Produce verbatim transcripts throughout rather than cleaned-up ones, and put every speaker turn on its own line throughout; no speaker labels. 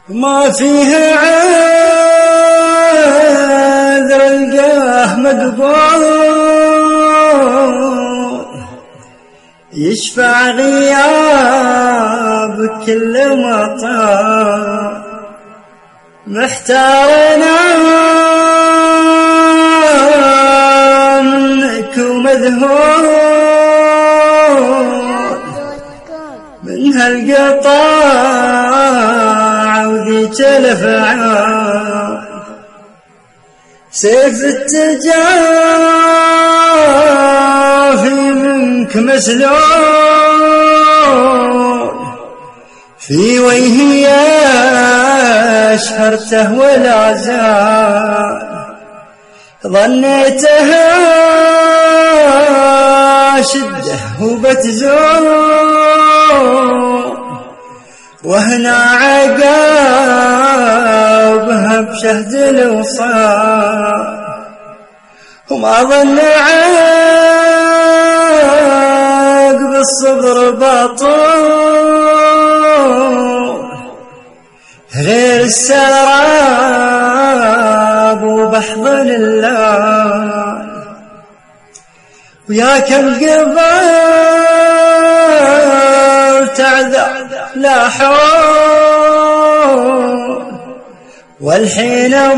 ما فيها عذر القاه مقبول، يشفع غياب كل مطار، محتارنا منك ومذهول من هالقطاع وذيك الافعال، سيف التجافي منك مسلول، في وجهي أشهرته ولا زال، ظنيتها شده وبتزول، وهنا عقابها بشهد الوصال، وما ظن عقب الصبر باطل، غير السراب وبحضن الليل، ويا كم قبل تعذر لا حول، والحين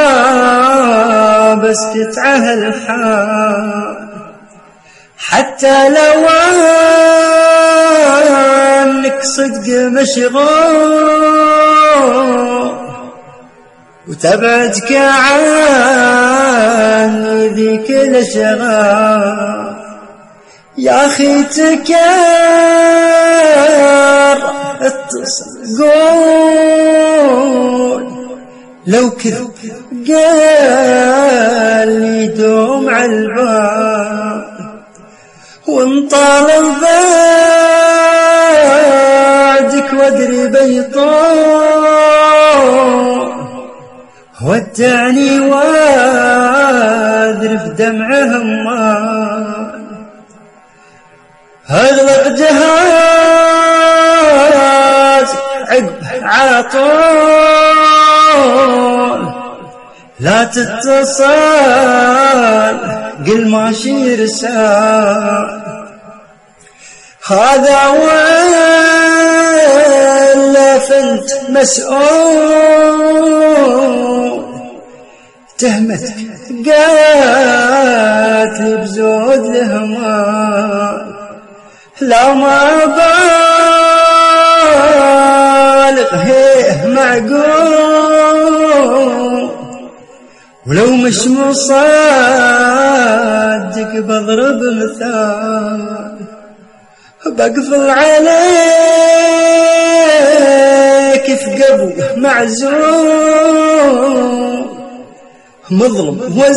ما بسكت عهل الحال، حتى لو انك صدق مشغول، وتبعدك عني ذيك الاشغال، يا اخي تكر اتصل قول، لو كذب قال لي دوم على البال، وانطال بعدك وادري بيطول، ودعني واذرف دمعه همال، اغلق جهاز عقب عطول، لا تتصل قل ماشي رسال، هذا ولا فانت مسؤول، تهمتك قاتل بزود الهمال، لا ما بالغ هيه معقول، ولو مش مصدق بضرب مثال، بقفل عليك في قبو معزول، مظلم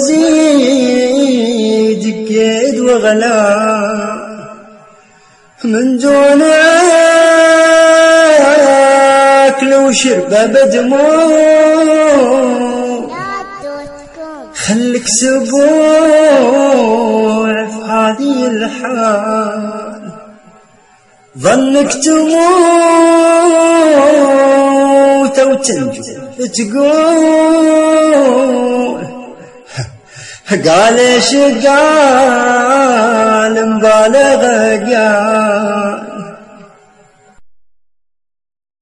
وزيد كيد وغلا، من دونك لو شرب بدموع، خلك سبوع في هذه الحال، ظنك تموت وتنجو تقول، قال ايش قال مبالغه قال،